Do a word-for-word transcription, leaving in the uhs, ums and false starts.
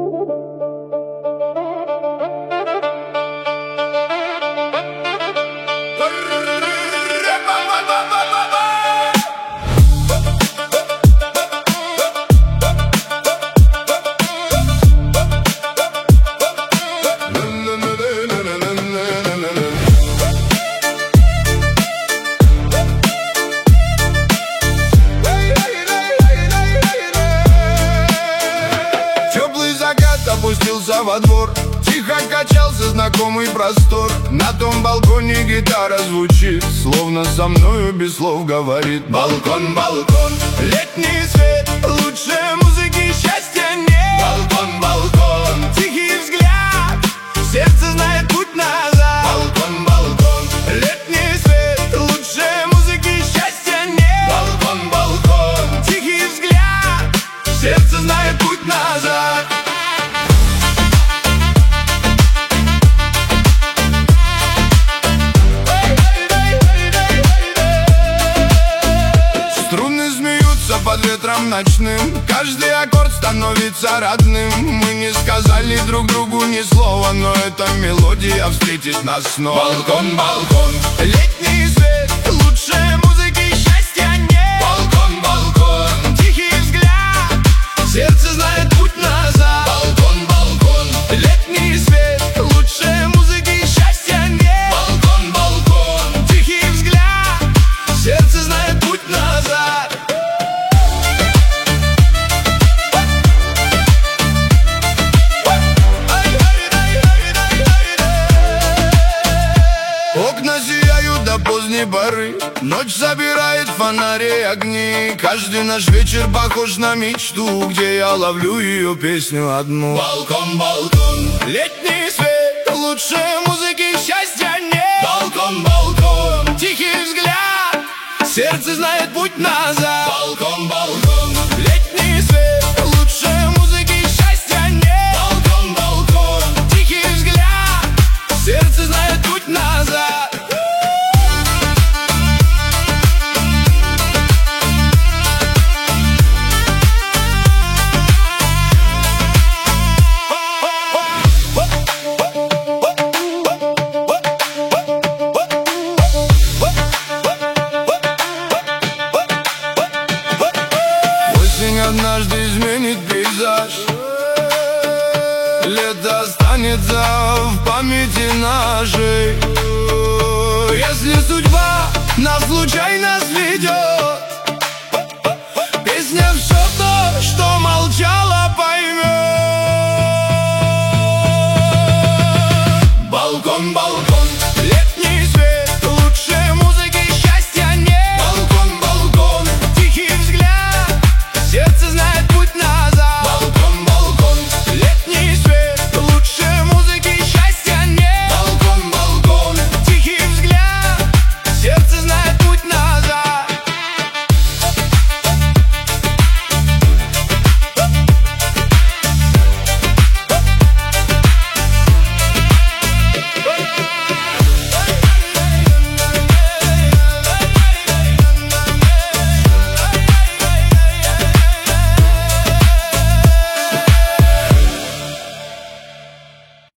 Опустился во двор, тихо качался знакомый простор. На том балконе гитара звучит, словно со мною без слов говорит. Балкон, балкон, летний свет, лучше музыки счастья нет. Балкон, балкон, тихий взгляд, сердце знает путь назад. Балкон, балкон, летний свет, лучше музыки счастья нет. Балкон, балкон, тихий взгляд, сердце знает путь назад. Под ветром ночным каждый аккорд становится родным. Мы не сказали друг другу ни слова, но эта мелодия встретит нас снова. Балкон, балкон, летний свет, лучше музыки счастья нет. Балкон, балкон, тихий взгляд, сердце знает путь назад. Балкон, балкон, летний свет, лучше музыки счастья нет. Балкон, балкон, тихий взгляд, сердце знает путь назад. Окна сияют до поздней поры, ночь собирает фонари и огни. Каждый наш вечер похож на мечту, где я ловлю ее песню одну. Балкон, балкон, летний свет, лучше музыки счастья нет. Балкон, балкон, тихий взгляд, сердце знает путь назад. Балкон, балкон, летний свет, лучше музыки счастья нет. Балкон, балкон, тихий взгляд, сердце знает путь назад. Осень однажды изменит пейзаж, лето останется в памяти нашей. Если судьба нас случайно сведет,